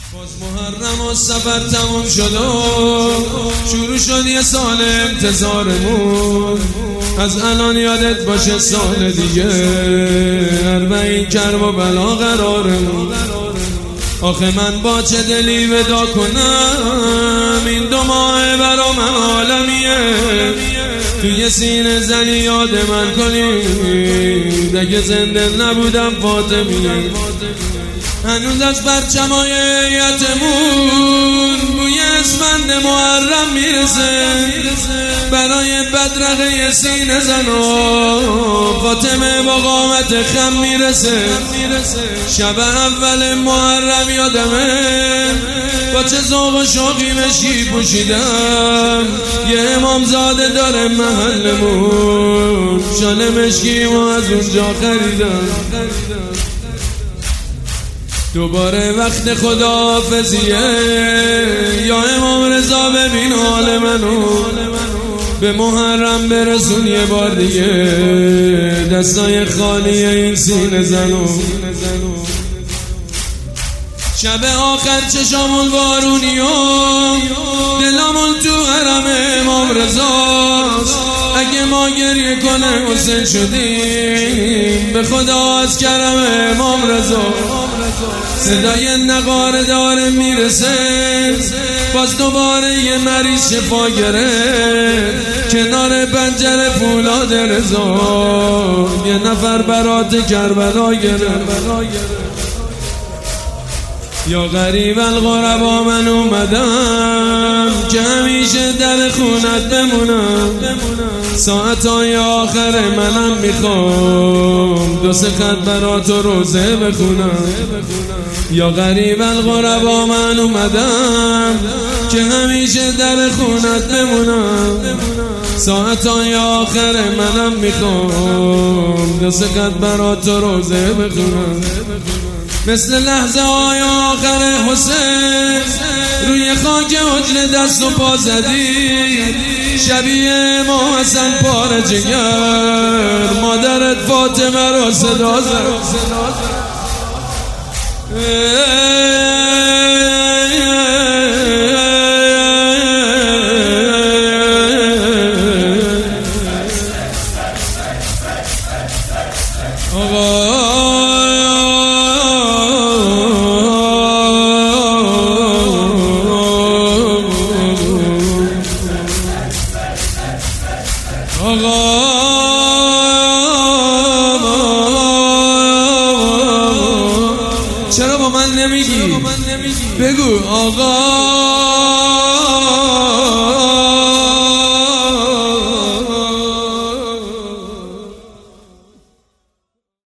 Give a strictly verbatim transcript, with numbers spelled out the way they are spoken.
باز محرم و سفر تموم شد و شروع شد یه سال انتظارمون. از الان یادت باشه سال دیگه اربعین کرب و بلا قرارمون. آخه من با چه دلی ودا کنم، این دو ماه برا من عالمیه. توی سینه زنی یاد من کنید، اگه زنده نبودم فاطمیه. هنوز از پرچمای یتمون بوی اسفند محرم میرسه، برای بدرقه سینه زنو فاطمه با قامت خم میرسه. شب اول محرم یادمه با چه ذوق و شوقی مشکی پوشیدم. یه امامزاده داره محلمون، شال مشکی ما از اونجا خریدم. دوباره وقت خداحافظیه، یا امام رضا ببین حال منو، به محرم برسون یه بار دیگه دستای خالی این سینه زنو. شب آخر چشامون بارونی و دلامون تو حرم امام رضاست. اگه ما گریه کنه حسین شدیم، به خدا از کرم امام رضا. صدای نغاره داره میرسه، باز دوباره یه مریض شفا گرفت کنار پنجره فولاد رضا. یه نفر برات کربلا گرفت. یا غریب الغربا من اومدم که همیشه در خونت بمونم. ساعتای آخر منم میخوام دو سه خط برات روزه بخونم. یا غریب الغربا من اومدم که همیشه در خونت بمونم. ساعتای آخر منم میخوام دو سه خط برات روزه بخونم. مثل لحظه های آخر حسین روی خاک حجر دست و پا زدی، شبیه ما حسن پاره جگر مادرت فاطمه را صدا زد. چرا با من نمیگی؟ بگو آقا